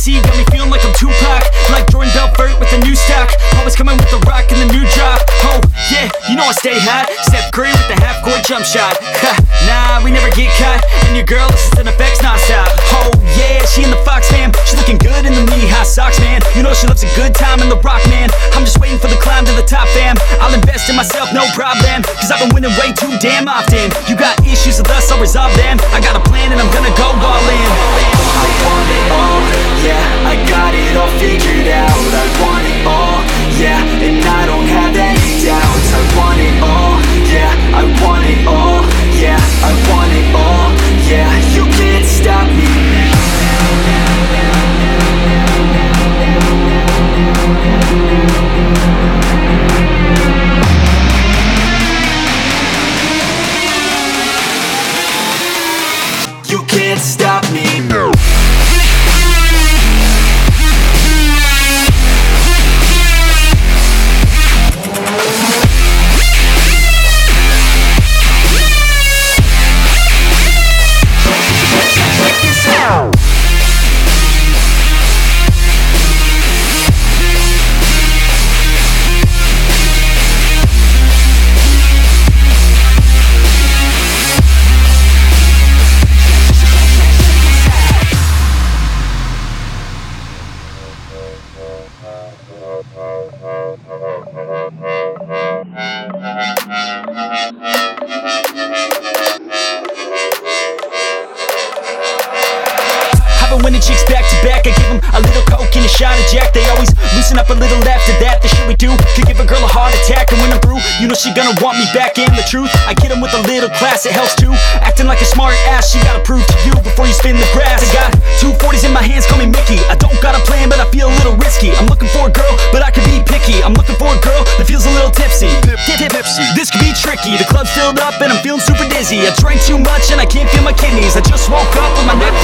MC got me feeling like I'm Tupac, like Jordan Belfort with a new stock. Always coming with the rock and the new drop. Oh yeah, you know I stay hot. Steph Curry with the half-court jump shot. Ha, nah, we never get caught. And your girl listens to the effects non-stop. Oh yeah, she in the Fox fam. She's looking good in the knee-high socks, man. You know she loves a good time in the rock, man. I'm just waiting for the climb to the top, fam. I'll invest in myself, no problem, cause I've been winning way too damn often. You got issues with us, I'll resolve them. I got a plan and I'm gonna go all in. I want it all, yeah, I got it all figured out. I want it all, yeah, and I don't have any doubts. I want it all, yeah, I want it all, yeah, I want it all, yeah, you can't stop me now. You can't stop me, no. Winning chicks back to back, I give them a little coke and a shot of Jack. They always loosen up a little after that. The shit we do could give a girl a heart attack. And when I'm through, you know she gonna want me back. And the truth, I get them with a little class, it helps too. Acting like a smart ass, she gotta prove to you before you spin the grass. I got 240s in my hands, call me Mickey. I don't got a plan, but I feel a little risky. I'm looking for a girl, but I could be picky. I'm looking for a girl that feels a little tipsy. This could be tricky, the club's filled up and I'm feeling super dizzy. I drank too much and I can't feel my kidneys. I just woke up with my neck